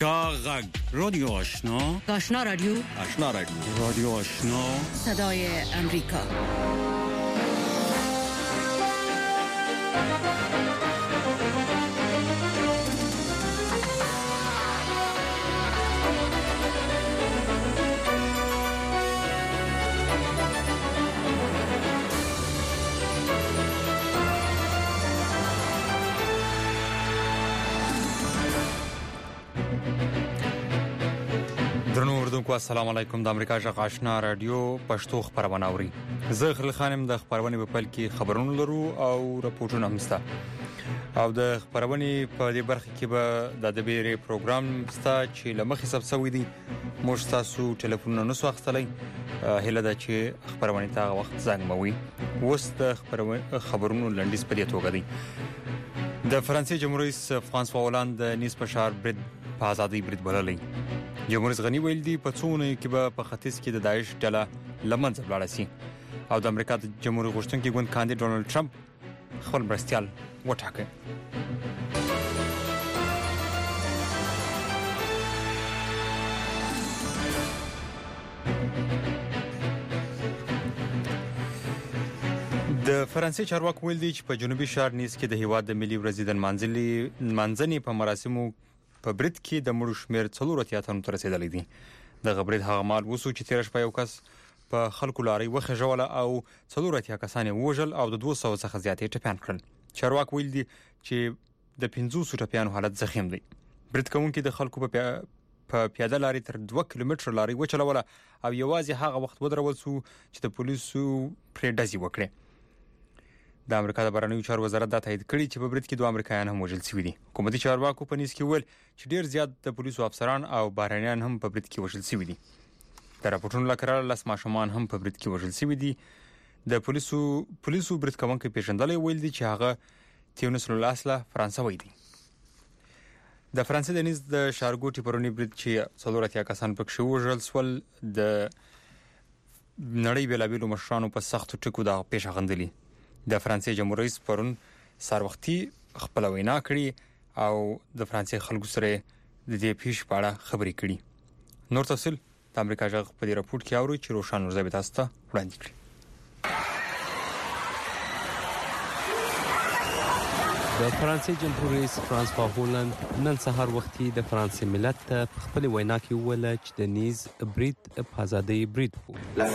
غږ رادیو آشنا آشنا رادیو رادیو آشنا صدای امریکا. درنو اردوونکو السلام علیکم. د امریکا غږ آشنا رادیو پښتو خبرونه اوري. زه خلیل خانم د خبرونه په پل کې خبرونه لرو او راپورټونه هم ستا. او د خبرونه په دې برخه کې به د ادبي پروګرام ستا چې لمخې سبسوي دي موږ تاسو ټلیفونونه نو واخستلای هله دا چې خبرونه ته وخت زنګ موي. وست خبرونو لنډیس په دې توګه دي. د فرانسې جمهوریت رئیس فرانسوا هولند د نیس په شهر برید په ازادي برید بللی. جمهوریت غنی ویل دی په څونه کې به په ختیځ کې د داعش ډله لمنځه ولاړه شي او د امریکا د جمهوریت غوښتونکي ګوند کاندید ډونالد ټرمپ خپل مرستیال وټاکه. د فرانسې چارواکو ویل دي چې په جنوبي شهر نیس کې د هیواد د ملي ورځې د منځني په مراسمو په برید کې د مړو شمیر 4 تنو ته رسیدلی دي. د غبرید هغه مال وسو چې تیر شپه یو کس په خلکو لاري وخښوله او 4 کسان وژل او د 200 څخه زیاتې ټپيان کړل. چارواکو ویل دي چې د 500 ټپيانو حالت زخیم دی. برید کوونکي د خلکو په پیاده لاري تر 2 کیلومتر لاري وچلوله او یوازې هغه وخت ودرول سو چې د پولیسو پرې ډزې وکړي. د امریکا د بهرنیو چارو وزارت دا تایید کړی چې په برید کې 2 امریکایان هم وژل شوي دي. حکومتي چارواکو په نیس کې ویل چې ډیر زیات د پولیسو افسران او بهرنیان هم په برید کې وژل شوي دي. د راپورټونو لکه لس ماشومان هم په برید کې وژل شوي دي. د پولیسو برید کوونکي پیژندل ویل دي چې هغه تیونس لاسله فرانسوي دي. د فرانسې د نیس د شارګوټي پرونی برید چې 4 کسان پکې وژل سول د نړۍ بلابلو مشرانو په سختو ټکو دا پیښه غندلي. د فرانسې جمهوریت رئیس پرون سار وختي خپل وینا کړې او د فرانسې خلکو سره د دې پیښې په اړه خبرې کړې. نور تفصیل د امریکا غږ په دې راپورټ کې اوري چې روشان ورځي تاسو ته وړاندې کړي. د فرانسې جمهوریت رئیس فرانسوا هولند نن سهار وختي د فرانسې ملت ته خپل وینا کې وویل چې د نیز برید په ازادي برید وو.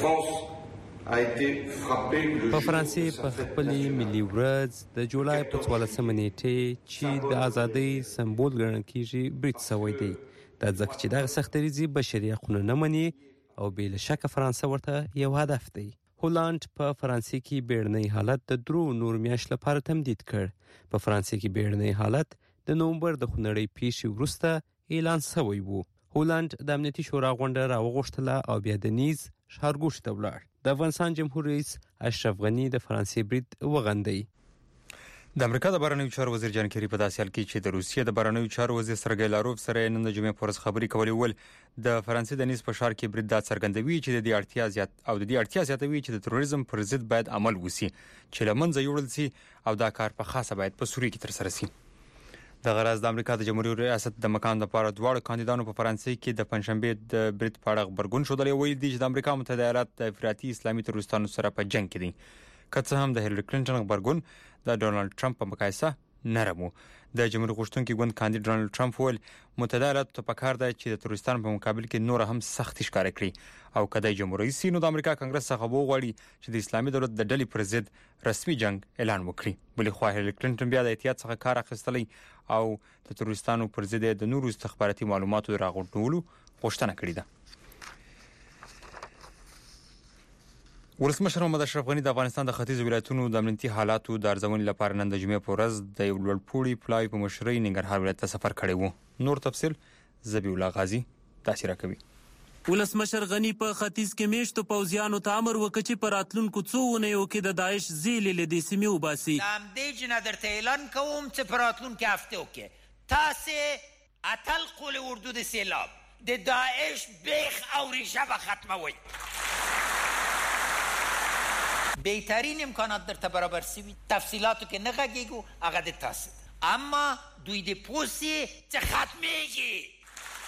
په فرانسې په خپل ملي ورځ د جولای په 14 نیټه چې د ازادۍ سمبول ګڼل کیږي برید شوی دی. دا ځکه چې د سختریزي بشري حقوقو نه مني او بل شک فرانسه ورته یو هدف دی. هولند په فرانسې کې بیړنی حالت د 3 نور میاشتو لپاره تمدید کړ. په فرانسې کې بیړنی حالت د نومبر د خونړۍ پیښې وروسته اعلان شوی وو. هولند د امنیتي شورا غونډه راوغوښتله او بیا د نیز ښارګوټي ته ولاړ. د افغانستان جمهوریت رئیس اشرف غنی د فرانسې برید وغندی. د امریکا د بهرنیو چارو وزیر جان کری په داسې حال کې چې د روسیې د بهرنیو چارو وزیر سرګی لاروف سره نن د جمعې پورز خبرې کولې ول د فرانسې د نیس په شهر کې برید دا څرګندوي چې د دې اړتیا زیاتوي چې د تروریزم پر ضد باید عمل وسی چې لمنځه یوړل شي او دا کار په خاصه باید په سوریه کې تر سره شي. د غرض د امریکا د جمهوریت ریاست د مکان لپاره دواړو کاندیدانو په فرانسې کې د پنځشنبه د برید په اړه خبرګون شودلې ویل دي چې د امریکا متحده ایالات د افراطي اسلامي تروریستانو سره په جنگ کې دي. که څه هم د هیلری کلینټن خبرګون د ډونالد ټرمپ په مقایسه نرمو. د جمهوریت غوښتونکي ګوند کاندید ډونالد ټرمپ ویل متحده ایالات ته پکار دی چې د تروریستانو په مقابل کې نور هم سخت ښکار کړي او کله جمهوریت سینو د امریکا کانګرس څخه وغواړي چې د اسلامي دولت د ډلې پر ضد رسمي جنگ اعلان وکړي. بلې خو هیلری کلینټن بیا د احتیاط څخه کار اخیستلی او د تروریستانو پر ضد د نورو استخباراتي معلوماتو راغونډولو غوښتنه کړې ده. ولسمشر محمد اشرف غنی د افغانستان د ختیځ ولایتونو د امنیتي حالاتو د ارزونې لپاره نن د جمعې په ورځ د یو لوړپوړي پلای په مشرۍ ننګرهار ولایت ته سفر کړی وو. نور تفصیل ذبیح الله غازی تاسو راکوي. ولسمشر غنی په ختیځ کې میشتو پوځیانو ته امر وکړ چې په راتلونکو څو اونیو کې د داعش زیلې له دې سیمې وباسي. همدې جنا درته اعلان کوم چې په راتلونکو هفتو کې تاسو اتل قول اردو د سیلاب د داعش بیخ او ریشه به ختموي. بهترین امکانات درته برابر شوي. تفصیلاتو کې نه غږیږو هغه د تاسو، اما دوی د پوسې چې ختمېږي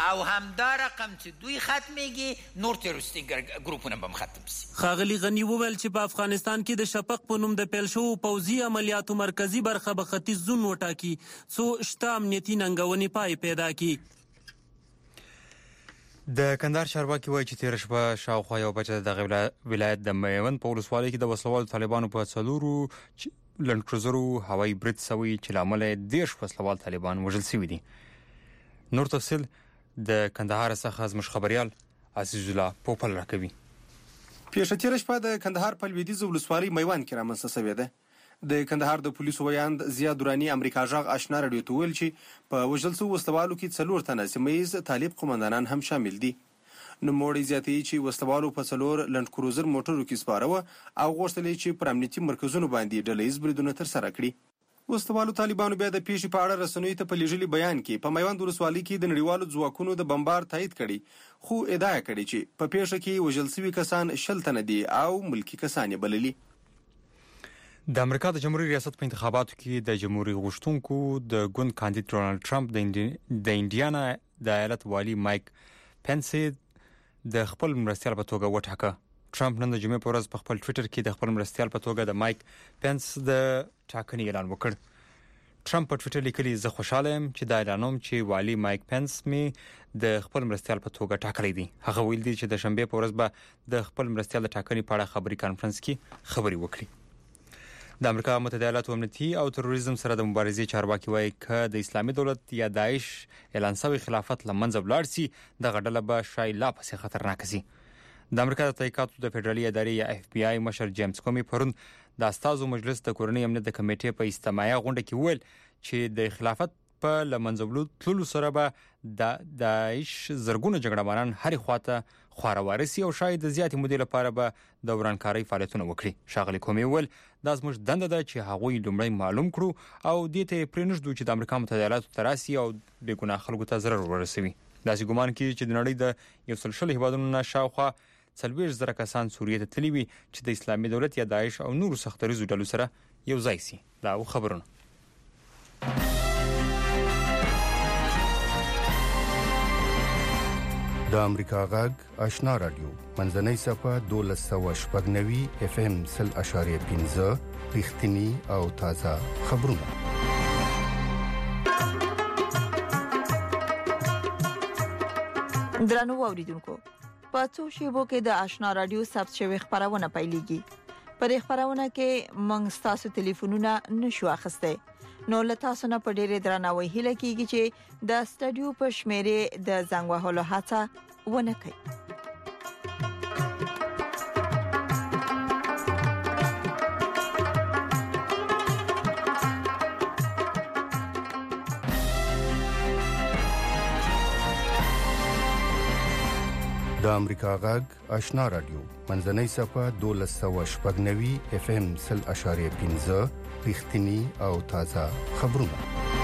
او همدا رقم چې دوی ختمېږي نور تروریستي ګروپونه به هم ختم شي. ښاغلي غني وویل چې په افغانستان کې د شفق په نوم د پیل شوو پوځي عملیاتو مرکزي برخه به ختیځ زون وټاکي څو شته امنیتي ننګونې پای پیدا کړي. د کندهار چارواکي وایي چې تېره شپه شاوخوا یو بچه د دغه ولایت د میوند په ولسوالۍ کې د وسلوالو طالبانو په 4 لنډکروزرو هوایي برید شوی چې له امله 10 وسلوال طالبان وژل شوي دي. نور تفصیل د کندهار څخه زموږ خبريال عزیز الله پوپل راکوي. پیښه تېره شپه د کندهار په لویدیځه ولسوالۍ میوند کې رامنځته شوې ده. د کندهار د پولیسو ویاند ضیا درانی امریکا غږ آشنا رادیو ته ویل چې په وژل شوو وسلوالو کې 4 تنه سیمه ییز طالب قومندانان هم شامل دي. نوموړی زیاتوي چې وسلوالو په 4 لنډکروزر موټرو کې سپاره او غوښتل چې پر امنیتي مرکزونو باندې ډلهییز بریدونه ترسره کړي. وسلوالو طالبانو بیا د پیښې په اړه رسنیو ته په لیږلي بیان کې په میوند ولسوالۍ کې د نړیوالو ځواکونو د بمبار تایید کړي، خو ادعا کړې چې په پیښه کې وژل شوي کسان 10 تنه دي او ملکی کسان یې بللي. د امریکا د جمهوریت ریاست په انتخاباتو کې د جمهوریت غوښتونکو د ګوند کاندید ډونالد ټرمپ د انډیانا د ایالت والی مایک پنس د خپل مرستیال په توګه وټاکه. ټرمپ نن د جمعې په ورځ په خپل ټوئیټر کې د خپل مرستیال په توګه د مایک پنس د ټاکنې اعلان وکړ. ټرمپ په ټوئیټر لیکلي زه خوشاله یم چې دا اعلانوم چې والی مایک پنس می د خپل مرستیال په توګه ټاکلی دی. هغه ویل دي چې د شنبې په ورځ به د خپل مرستیال د ټاکنې په اړه خبري کانفرنس کې خبري وکړي. د امریکا متحده ایالاتو امنیتي او تروریزم سره د مبارزې چارواکي وایي چې د اسلامي دولت یا داعش اعلان شوی خلافت لمنځه ولاړ شي د غډله به شای لا پسې خطرناک شي. د امریکا د تحقیقاتو د فدرالي ادارې یا اف بی آی مشر جیمز کومي پرون د استازو مجلس د کورنۍ امنیت د کمیټې په اجتماعي غونډه کې ویل چې د خلافت په لمنځه تللو سره به د داعش زرګونه جګړهماران هرې خواته خوارورسي او شاید د زیاتې مودې لپاره به د ورانکارۍ فعالیتونه وکړي. ښاغلي کومي ویل دا زموږ دنده ده چې هغوی لومړی معلوم کړو او دې ته پرېنږدو چې د امریکا متحده ایالاتو ته راسي او بې ګناه خلکو ته ضرر ورسوي. داسې ګمان کیږي چې د نړۍ د 140 هیوادونو نه شاوخوا 40,000 کسان سوریې ته تللي وي چې د اسلامي دولت یا داعش او نورو سختریزو ډلو سره یو ځای سي. دا خبرونه د امریکا غږ آشنا رادیو منځنۍ صفه 1290 اف ام 0.5 رښتینی او تازه خبرونه. درنو اوریدونکو په څو شیبو کې د آشنا رادیو ثبت شوی خبرونه پیلېږي. پر خبرونه کې موږ تاسو ټلیفونونه نشو اخیسته. نو له تاسو نه په ډېر درناوي هیله کیږي چې د سټډیو په شمیرې د زنګ وهلو هڅه ونه کړئ. د امریکا غږ آشنا رادیو منځنۍ صفه 1290 اف ام 0.5 رښتینی او تازه خبرونه.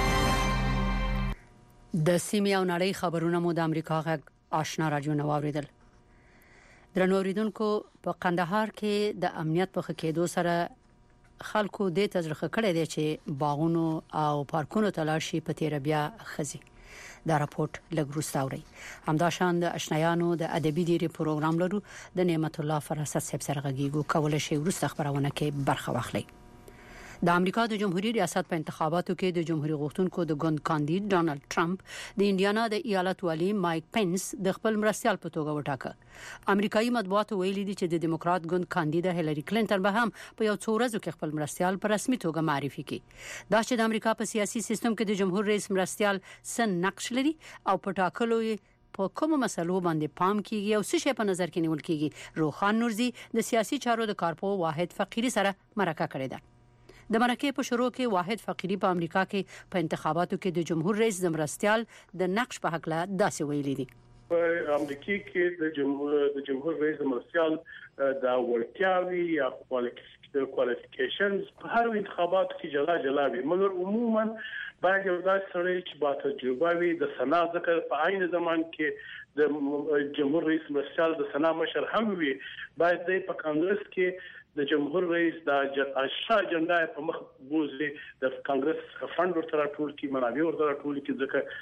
د سیمې او نړۍ خبرونه مو د امریکا غږ آشنا رادیو نو اوریدل. درنو اوریدونکو په قندهار کې د امنیت په خکېدو سره خلکو د تجربه کړې دي چې باغونو او پارکونو ته لاړ شي په تیر بیا خزي. دا راپورټ لګروستاوري همداشان د آشنایانو د ادبي ډیری پروګرام لرو د نعمت الله فراست صاحب سره غږیږو کول شي ورسته خبرونه کې برخه واخلي. د امریکا د جمهوریت ریاست په انتخاباتو کې د جمهوریت غوښتونکو د ګوند کاندید ډونالد ټرمپ د انډیانا د ایالت والی مایک پنس د خپل مرستیال په توګه وټاکه. امریکایي مطبوعاتو ویلي دي چې د دیموکرات ګوند کاندید هیلری کلینټن به هم په یو څو ورځو کې خپل مرستیال په رسمي توګه معرفي کړي. دا چې د امریکا په سیاسي سیستم کې د جمهور رئیس مرستیال سن نقش لري او په ټاکلو په کومو مسلو باندې پام کیږي او څه شی په نظر کې نیول کیږي. روخان نورزي د سیاسي چارو د کارپو واحد فقيري سره مرکه کړې ده. د مرکه په شروع کې واحد فقيري په امریکا کې په انتخاباتو کې د جمهور رئیس د مرستیال د نقش په حق لا داسې ویلي دي. په امریکا کې د جمهور رئیس مرستیال د ورتیاوي یا کوالیفیکیشنز په هر انتخابات کې جلا وي، مګر عموما باید یو داسې سړی چې با تجربه وي د سنا ذکر په عین زمان کې د جمهور رئیس مرستیال د سنا مشر هم وي، باید په کانګرس کې د جمهور رئیس د اشا اجنډا په مخ بوزي د کانګرس فند ورته ټول کی منابع ورته ټول کی ځکه